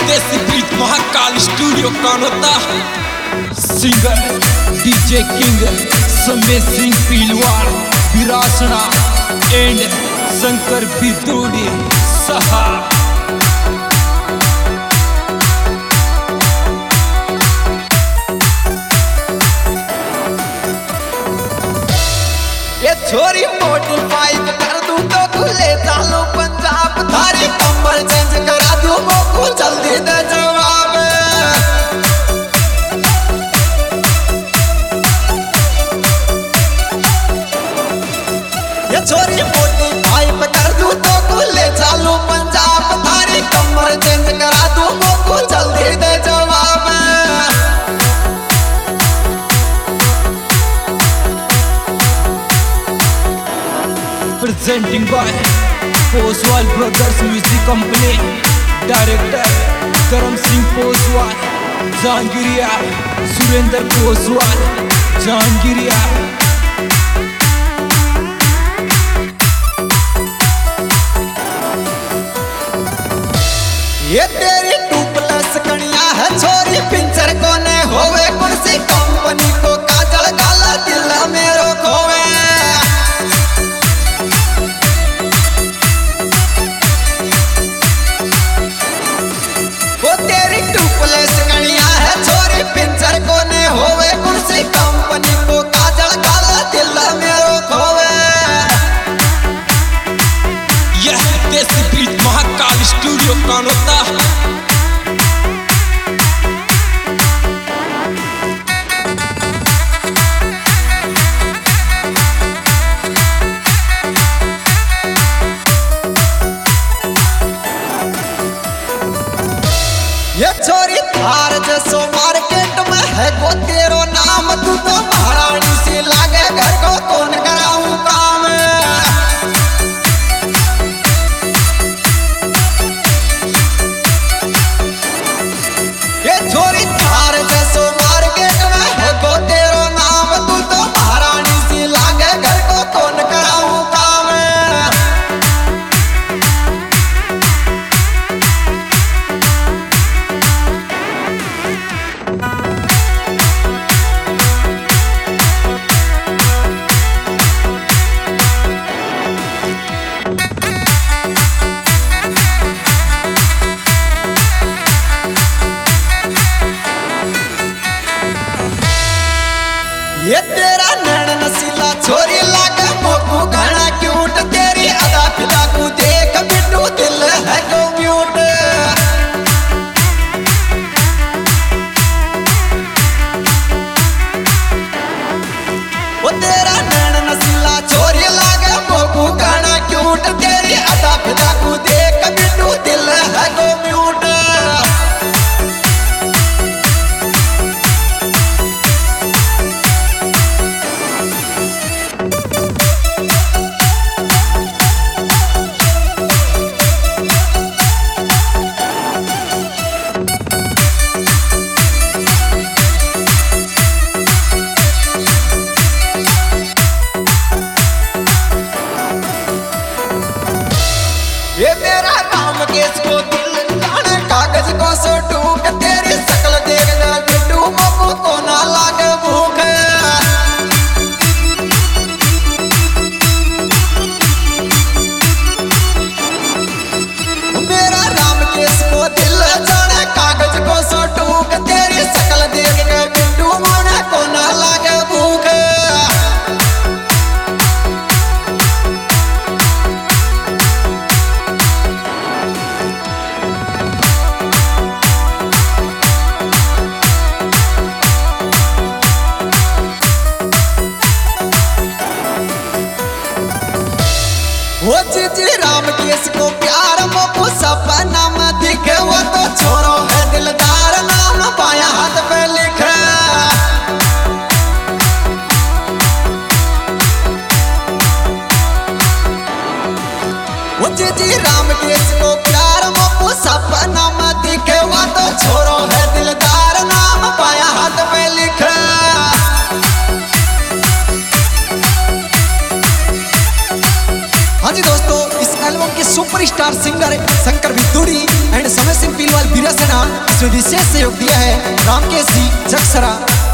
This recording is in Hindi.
देसी beat Mahakal studio Kanota. Singer DJ King समेत सिंह पीलवार विरासना एंड शंकर बिदुड़ी सहा। ये छोरी मोटिफाई कर दूं तो खुले चालू पंजाब थारी कमर चेंज करा दूं मोको जल्दी दे जवाब। ये छोरी मोटिफाई कर दूं तो खुले चालू पंजाब थारी कमर चेंज करा दूं मोको जल्दी दे जवाब। Presenting by Poswal Brothers Music Company, Director Karam Singh Poswal, Jahangiriya Surendra Poswal, Jahangiriya। ये तेरी 2+ कनिया है छोरी पिंचर कोने होवे कुर्सी कंपनी को काजल गाला दिल मेरो खोवे। वो तेरी 2+ कनिया है छोरी पिंचर कोने होवे कुर्सी कंपनी को काजल गाला दिल मेरो खोवे। यह देसी बीट महाकाल स्टूडियो कानोता। ये छोरी थार जैसो मार्केट में है को तेरो नाम तू तो महारानी सी लागे घर को कौन कराऊं काम। ये छोरी थार जैसो मार्केट में है को तेरो नाम तू तो महारानी सी लागे घर को कौन कराऊं काम। ये तेरा नैन नसीला छोरी लागे मोकू घना क्यूट तेरी अदा फिदा को देख बिट्टू दिल है को म्यूट। वो तेरा नैन नसीला छोरी लागे मोकू घना क्यूट तेरी अदा फिदा को देख बिट्टू दिल है को म्यूट। ये मेरा राम केस को दिल जाने कागज को सो टूक तेरी शकल देख जा बिट्टू मोको को ना लागे भूख। मेरा राम केस को दिल जाने कागज को सो टूक तेरी शकल देख जा बिट्टू मोने को ना लागे भूख। वो जीजी राम केस को प्यार मोको सपना में दिखे वो तो छोरो है दिलदार नाम बाया हाथ पे लिखे। वो जीजी राम केस को प्यार मोको सपना में दिखे वो तो छोरो है दिलदार नाम बाया हाथ पे लिखे। हाँ जी दोस्तों, इस एल्बम के super superstar singer Shankar Bidudi and Samay Singh पीलवाल बिरसना इसमें विशेष सहयोग दिया है रामकेश जी जगसरा।